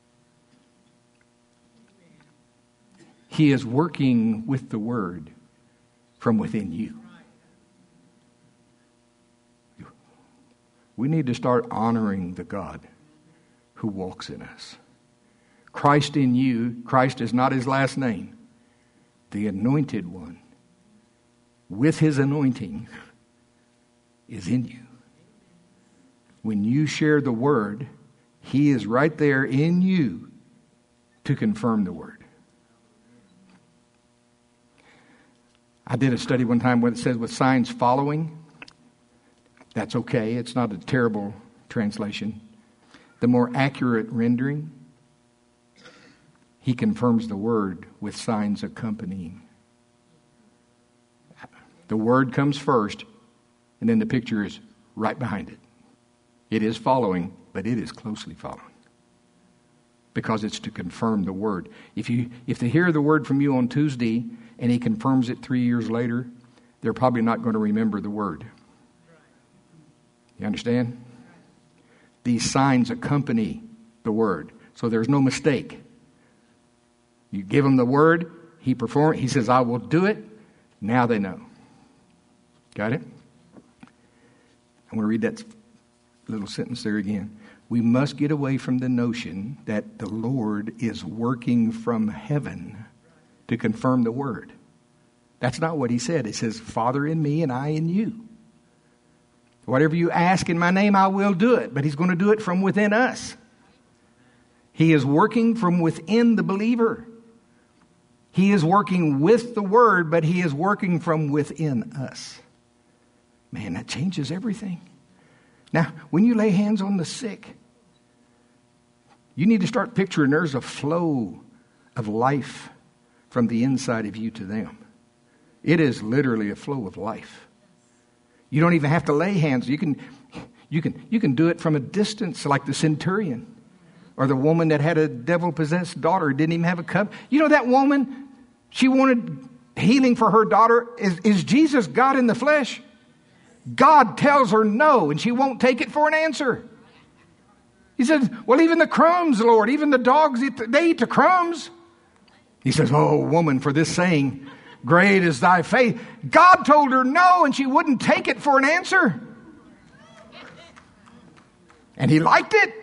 Speaker 1: He is working with the word from within you. We need to start honoring the God who walks in us. Christ in you, Christ is not his last name. The anointed one, with his anointing, is in you. When you share the word, he is right there in you to confirm the word. I did a study one time where it says with signs following. That's okay. It's not a terrible translation. The more accurate rendering, he confirms the word with signs accompanying. The word comes first, and then the picture is right behind it. It is following, but it is closely following. Because it's to confirm the word. If you if they hear the word from you on Tuesday and he confirms it three years later, they're probably not going to remember the word. You understand? These signs accompany the word. So there's no mistake. You give him the word, he performs, he says, I will do it. Now they know. Got it? I want to read that little sentence there again. We must get away from the notion that the Lord is working from heaven to confirm the word. That's not what he said. It says, Father in me and I in you. Whatever you ask in my name, I will do it. But he's going to do it from within us. He is working from within the believer. He is working with the word, but he is working from within us. Man, that changes everything. Now, when you lay hands on the sick, you need to start picturing there's a flow of life from the inside of you to them. It is literally a flow of life. You don't even have to lay hands. You can, you can, you can do it from a distance, like the centurion or the woman that had a devil-possessed daughter, didn't even have a cup. You know that woman, she wanted healing for her daughter. Is, is Jesus God in the flesh? God tells her no, and she won't take it for an answer. He says, well, even the crumbs, Lord, even the dogs, eat the, they eat the crumbs. He says, oh, woman, for this saying, great is thy faith. God told her no, and she wouldn't take it for an answer. And he liked it.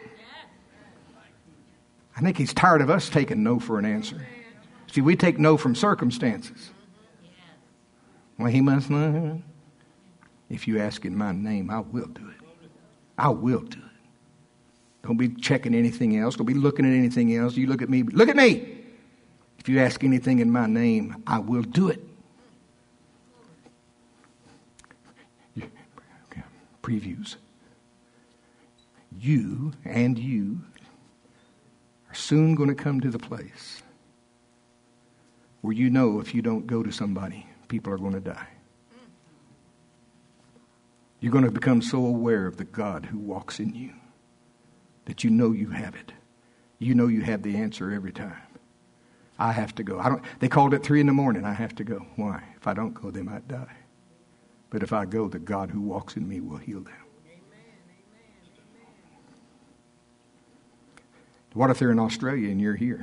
Speaker 1: I think he's tired of us taking no for an answer. See, we take no from circumstances. Well, he must not. If you ask in my name, I will do it. I will do it. Don't be checking anything else. Don't be looking at anything else. You look at me. Look at me. If you ask anything in my name, I will do it. Okay. Previews. You and you are soon going to come to the place where you know if you don't go to somebody, people are going to die. You're going to become so aware of the God who walks in you that you know you have it. You know you have the answer every time. I have to go. I don't. They called at three in the morning. I have to go. Why? If I don't go, they might die. But if I go, the God who walks in me will heal them. What if they're in Australia and you're here?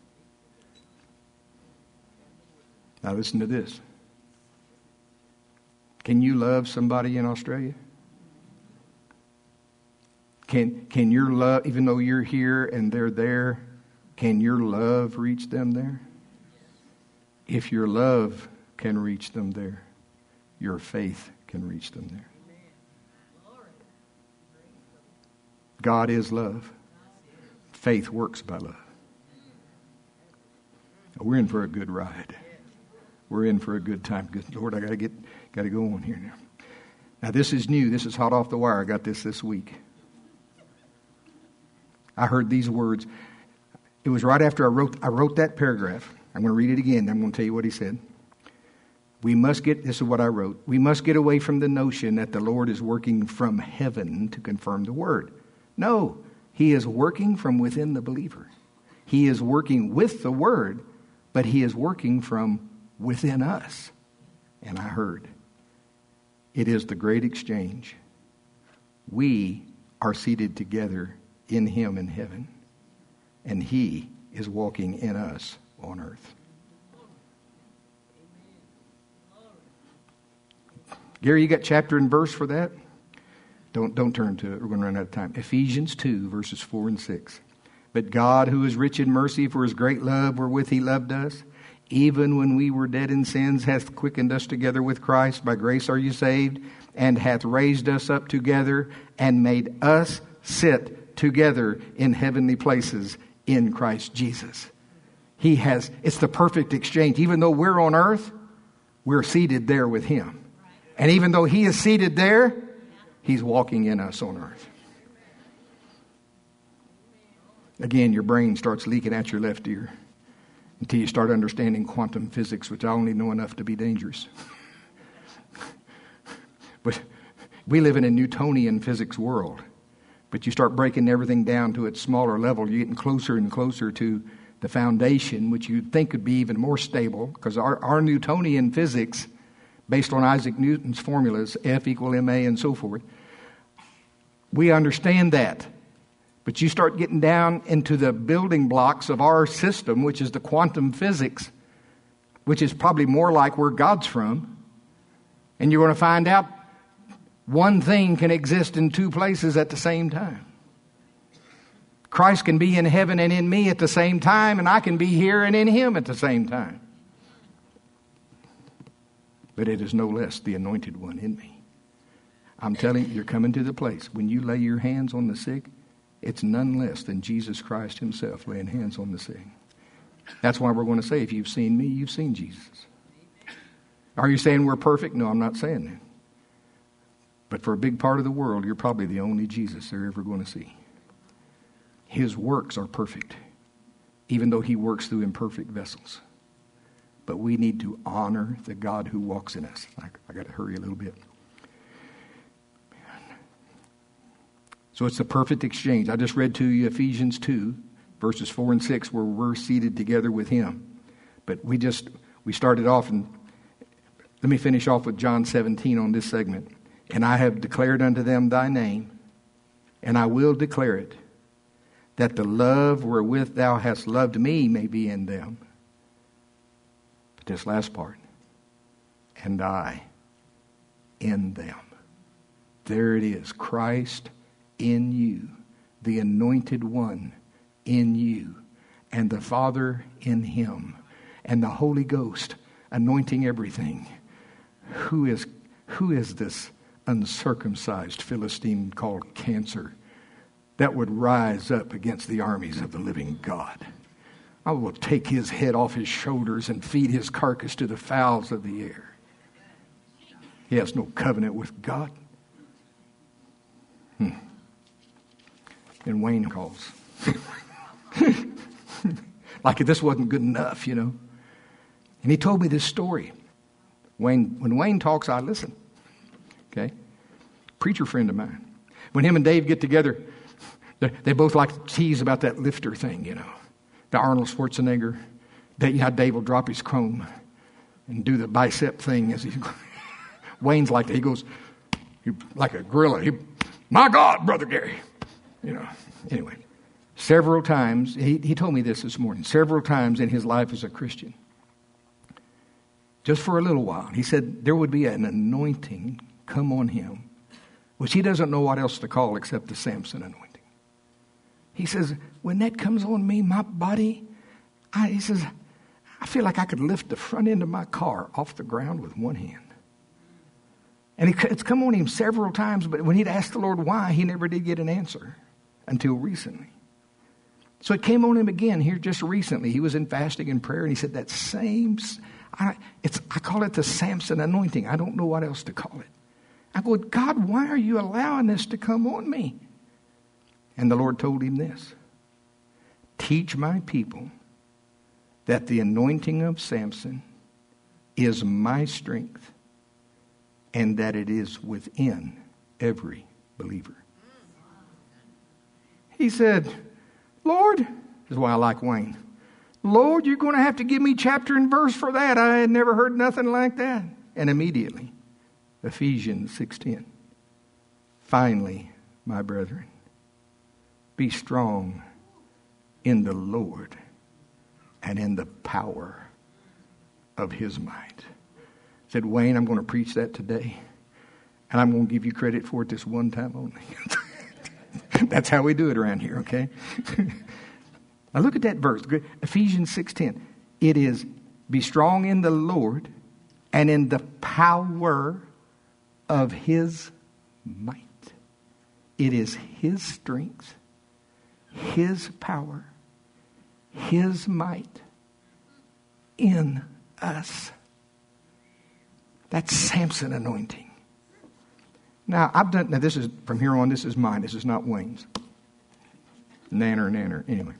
Speaker 1: Now listen to this. Can you love somebody in Australia? Can can your love, even though you're here and they're there, can your love reach them there? If your love can reach them there, your faith can reach them there. God is love. Faith works by love. We're in for a good ride. We're in for a good time. Good Lord, I got to get, got to go on here now. Now this is new. This is hot off the wire. I got this this week. I heard these words. It was right after I wrote I wrote that paragraph. I'm going to read it again. I'm going to tell you what he said. We must get, this is what I wrote. We must get away from the notion that the Lord is working from heaven to confirm the word. No, he is working from within the believer. He is working with the word, but he is working from within us. And I heard, it is the great exchange. We are seated together in him in heaven, and he is walking in us on earth. Gary, you got chapter and verse for that? Don't don't turn to it. We're going to run out of time. Ephesians two, verses four and six. But God, who is rich in mercy, for his great love wherewith he loved us, even when we were dead in sins, hath quickened us together with Christ. By grace are you saved, and hath raised us up together, and made us sit together in heavenly places in Christ Jesus. He has, it's the perfect exchange. Even though we're on earth, we're seated there with him. And even though he is seated there, he's walking in us on earth. Again, your brain starts leaking out your left ear until you start understanding quantum physics, which I only know enough to be dangerous. But we live in a Newtonian physics world. But you start breaking everything down to its smaller level, you're getting closer and closer to the foundation, which you'd think could be even more stable, because our, our Newtonian physics, based on Isaac Newton's formulas, F equal M A and so forth, we understand that. But you start getting down into the building blocks of our system, which is the quantum physics, which is probably more like where God's from. And you're going to find out One thing can exist in two places at the same time. Christ can be in heaven and in me at the same time, and I can be here and in him at the same time. But it is no less the anointed one in me. I'm telling you, you're coming to the place when you lay your hands on the sick, it's none less than Jesus Christ himself laying hands on the sick. That's why we're going to say, if you've seen me, you've seen Jesus. Are you saying we're perfect? No, I'm not saying that. But for a big part of the world, you're probably the only Jesus they're ever going to see. His works are perfect, even though he works through imperfect vessels. But we need to honor the God who walks in us. I, I got to hurry a little bit. So it's the perfect exchange. I just read to you Ephesians two, verses four and six, where we're seated together with him. But we just, we started off, and let me finish off with John seventeen on this segment. And I have declared unto them thy name, and I will declare it, that the love wherewith thou hast loved me may be in them. But this last part, and I in them. There it is, Christ in you, the anointed one in you, and the Father in him, and the Holy Ghost anointing everything. Who is, who is this uncircumcised Philistine called cancer that would rise up against the armies of the living God? I will take his head off his shoulders and feed his carcass to the fowls of the air. He has no covenant with God. Hmm. And Wayne calls. Like if this wasn't good enough, you know. And he told me this story. Wayne, when Wayne talks, I listen. Okay? Preacher friend of mine. When him and Dave get together, they both like to tease about that lifter thing, you know. The Arnold Schwarzenegger. You know how Dave will drop his comb and do the bicep thing as he. Wayne's like that. He goes he, like a gorilla. He, My God, Brother Gary. You know. Anyway, several times he, he told me this this morning. Several times in his life as a Christian, just for a little while, he said there would be an anointing come on him, which he doesn't know what else to call except the Samson anointing. He says, when that comes on me, my body, I, he says, I feel like I could lift the front end of my car off the ground with one hand. And it, it's come on him several times, but when he'd asked the Lord why, he never did get an answer until recently. So it came on him again here just recently. He was in fasting and prayer, and he said that same, I, it's, I call it the Samson anointing. I don't know what else to call it. I go, God, why are you allowing this to come on me? And the Lord told him this. Teach my people that the anointing of Samson is my strength, and that it is within every believer. He said, Lord, this is why I like Wayne. Lord, you're going to have to give me chapter and verse for that. I had never heard nothing like that. And immediately, Ephesians six ten. Finally, my brethren, be strong in the Lord and in the power of his might. Said, Wayne, I'm going to preach that today. And I'm going to give you credit for it this one time only. That's how we do it around here, okay? Now look at that verse, Ephesians six ten. It is, be strong in the Lord and in the power of his might. It is his strength, his power, his might in us. That's Samson anointing. Now, I've done, now this is, from here on, this is mine. This is not Wayne's. Nanner, nanner. Anyway.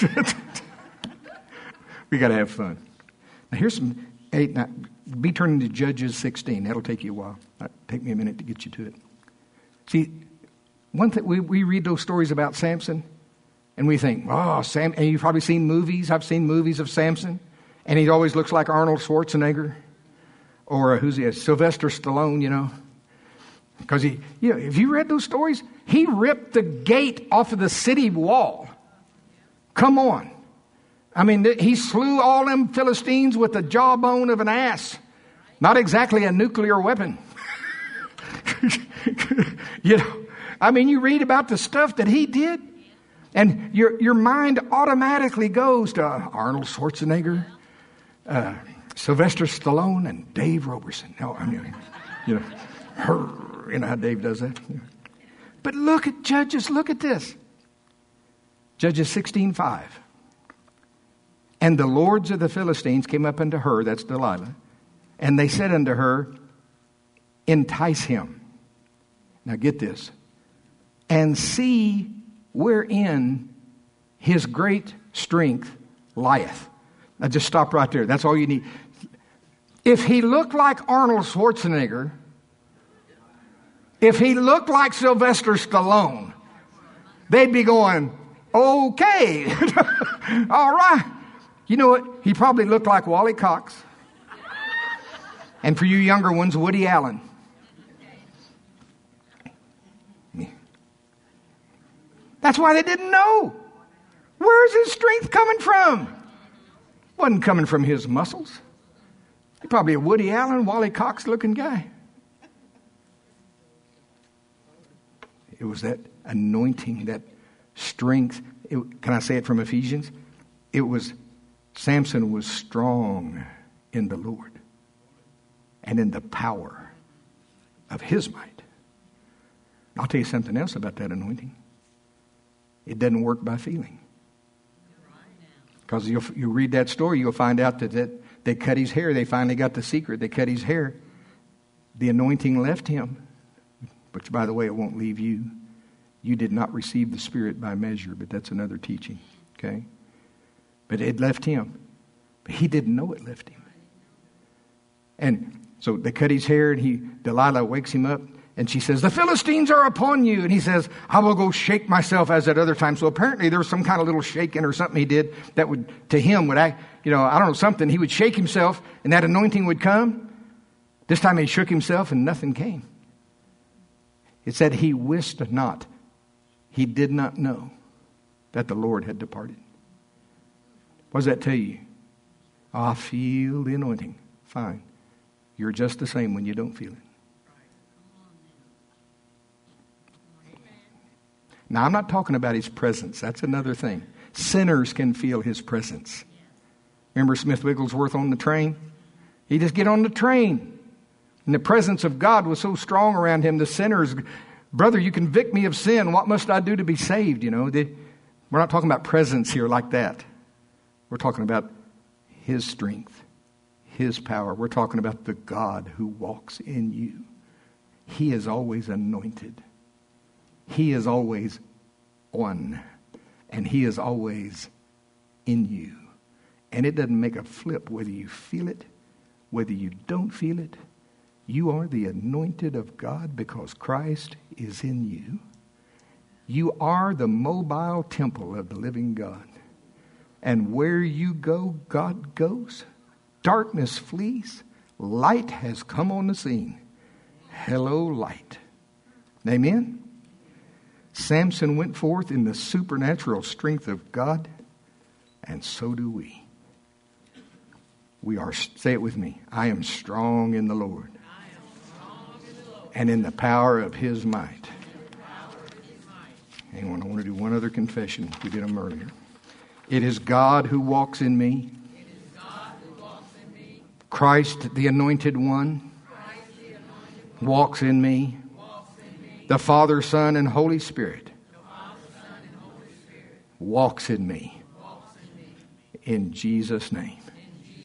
Speaker 1: We got to have fun. Now, here's some, eight, now, be turning to Judges sixteen. That'll take you a while. That'll take me a minute to get you to it. See, one thing, we, we read those stories about Samson, and we think, oh, Sam, and you've probably seen movies. I've seen movies of Samson, and he always looks like Arnold Schwarzenegger, or uh, who's he, Sylvester Stallone, you know. Because he, you know, if you read those stories, he ripped the gate off of the city wall. Come on. I mean, he slew all them Philistines with the jawbone of an ass. Not exactly a nuclear weapon. You know, I mean, you read about the stuff that he did, and your your mind automatically goes to Arnold Schwarzenegger, uh, Sylvester Stallone, and Dave Roberson. No, I mean, you know, her, you know how Dave does that. But look at Judges. Look at this. Judges sixteen five. And the lords of the Philistines came up unto her, that's Delilah, and they said unto her, entice him. Now get this. And see wherein his great strength lieth. Now just stop right there. That's all you need. If he looked like Arnold Schwarzenegger, if he looked like Sylvester Stallone, they'd be going, okay, all right. You know what? He probably looked like Wally Cox. And for you younger ones, Woody Allen. That's why they didn't know. Where's his strength coming from? Wasn't coming from his muscles. He's probably a Woody Allen, Wally Cox looking guy. It was that anointing, that strength. It, can I say it from Ephesians? It was, Samson was strong in the Lord and in the power of his might. I'll tell you something else about that anointing. It doesn't work by feeling. Because you'll, you read that story, you'll find out that, that they cut his hair. They finally got the secret. They cut his hair. The anointing left him. Which, by the way, it won't leave you. You did not receive the Spirit by measure, but that's another teaching. Okay? But it left him. But he didn't know it left him. And so they cut his hair, and he Delilah wakes him up. And she says, the Philistines are upon you. And he says, I will go shake myself as at other times. So apparently there was some kind of little shaking or something he did that would, to him, would act, you know, I don't know, something. He would shake himself and that anointing would come. This time he shook himself and nothing came. It said he wist not. He did not know that the Lord had departed. What does that tell you? I feel the anointing. Fine. You're just the same when you don't feel it. Now, I'm not talking about his presence. That's another thing. Sinners can feel his presence. Remember Smith Wigglesworth on the train? He just get on the train. And the presence of God was so strong around him. The sinners, brother, you convict me of sin. What must I do to be saved? You know, they, we're not talking about presence here like that. We're talking about his strength, his power. We're talking about the God who walks in you. He is always anointed. He is always on, and he is always in you. And it doesn't make a flip whether you feel it, whether you don't feel it. You are the anointed of God because Christ is in you. You are the mobile temple of the living God. And where you go, God goes. Darkness flees. Light has come on the scene. Hello, light. Amen? Samson went forth in the supernatural strength of God, and so do we. We are, say it with me, I am strong in the Lord,
Speaker 2: I am strong in the Lord,
Speaker 1: and in the power of his might.
Speaker 2: and the power of his might.
Speaker 1: Anyone, I want to do one other confession. We did them earlier. It is God who walks in me.
Speaker 2: It is God who walks in me.
Speaker 1: Christ, the anointed one,
Speaker 2: Christ, the anointed
Speaker 1: walks in me.
Speaker 2: one, walks in me.
Speaker 1: The Father, Son, and Holy Spirit
Speaker 2: The Father, Son, and Holy Spirit
Speaker 1: walks in me.
Speaker 2: walks in me.
Speaker 1: In Jesus' name.